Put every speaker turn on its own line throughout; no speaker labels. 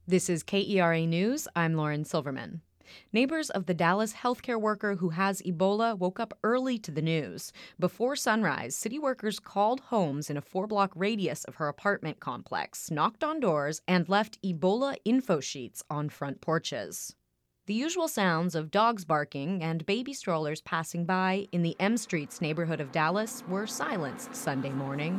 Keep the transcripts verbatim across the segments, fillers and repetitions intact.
This is K E R A News. I'm Lauren Silverman. Neighbors of the Dallas healthcare worker who has Ebola woke up early to the news. Before sunrise, city workers called homes in a four-block radius of her apartment complex, knocked on doors, and left Ebola info sheets on front porches. The usual sounds of dogs barking and baby strollers passing by in the M Streets neighborhood of Dallas were silenced Sunday morning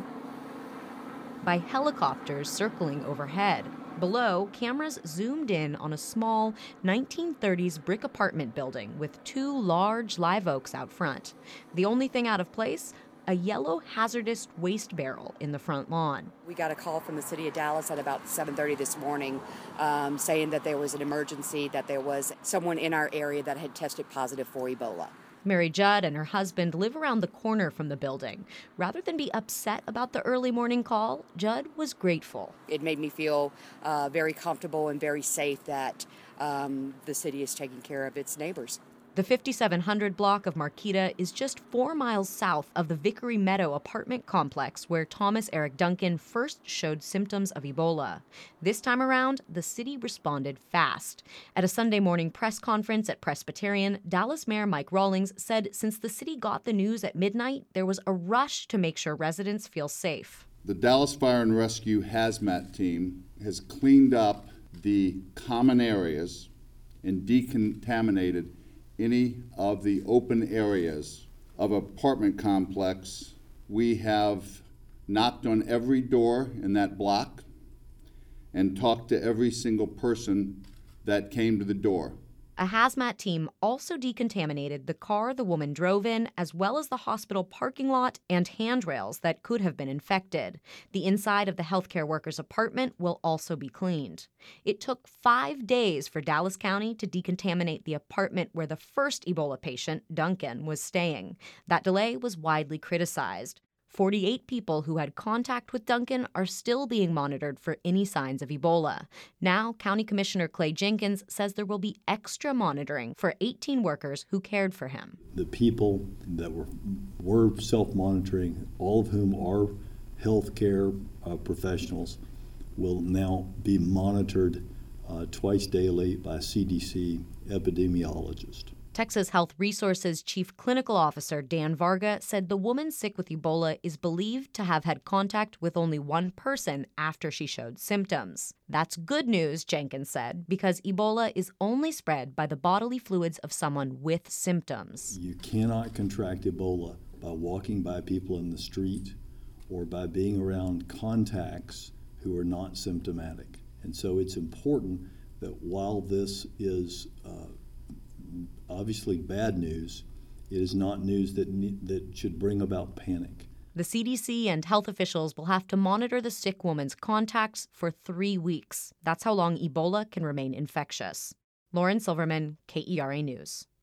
by helicopters circling overhead. Below, cameras zoomed in on a small nineteen thirties brick apartment building with two large live oaks out front. The only thing out of place? A yellow hazardous waste barrel in the front lawn.
We got a call from the city of Dallas at about seven thirty this morning um, saying that there was an emergency, that there was someone in our area that had tested positive for Ebola.
Mary Judd and her husband live around the corner from the building. Rather than be upset about the early morning call, Judd was grateful.
It made me feel uh, very comfortable and very safe that um, the city is taking care of its neighbors.
The fifty-seven hundred block of Marquita is just four miles south of the Vickery Meadow apartment complex where Thomas Eric Duncan first showed symptoms of Ebola. This time around, the city responded fast. At a Sunday morning press conference at Presbyterian, Dallas Mayor Mike Rawlings said since the city got the news at midnight, there was a rush to make sure residents feel safe.
The Dallas Fire and Rescue Hazmat team has cleaned up the common areas and decontaminated any of the open areas of apartment complex. We have knocked on every door in that block and talked to every single person that came to the door.
A hazmat team also decontaminated the car the woman drove in, as well as the hospital parking lot and handrails that could have been infected. The inside of the healthcare worker's apartment will also be cleaned. It took five days for Dallas County to decontaminate the apartment where the first Ebola patient, Duncan, was staying. That delay was widely criticized. forty-eight people who had contact with Duncan are still being monitored for any signs of Ebola. Now, County Commissioner Clay Jenkins says there will be extra monitoring for eighteen workers who cared for him.
The people that were, were self-monitoring, all of whom are healthcare uh, professionals, will now be monitored uh, twice daily by C D C epidemiologists.
Texas Health Resources Chief Clinical Officer Dan Varga said the woman sick with Ebola is believed to have had contact with only one person after she showed symptoms. That's good news, Jenkins said, because Ebola is only spread by the bodily fluids of someone with symptoms.
You cannot contract Ebola by walking by people in the street or by being around contacts who are not symptomatic. And so it's important that while this is uh, obviously bad news, it is not news that ne- that should bring about panic.
The C D C and health officials will have to monitor the sick woman's contacts for three weeks. That's how long Ebola can remain infectious. Lauren Silverman, K E R A News.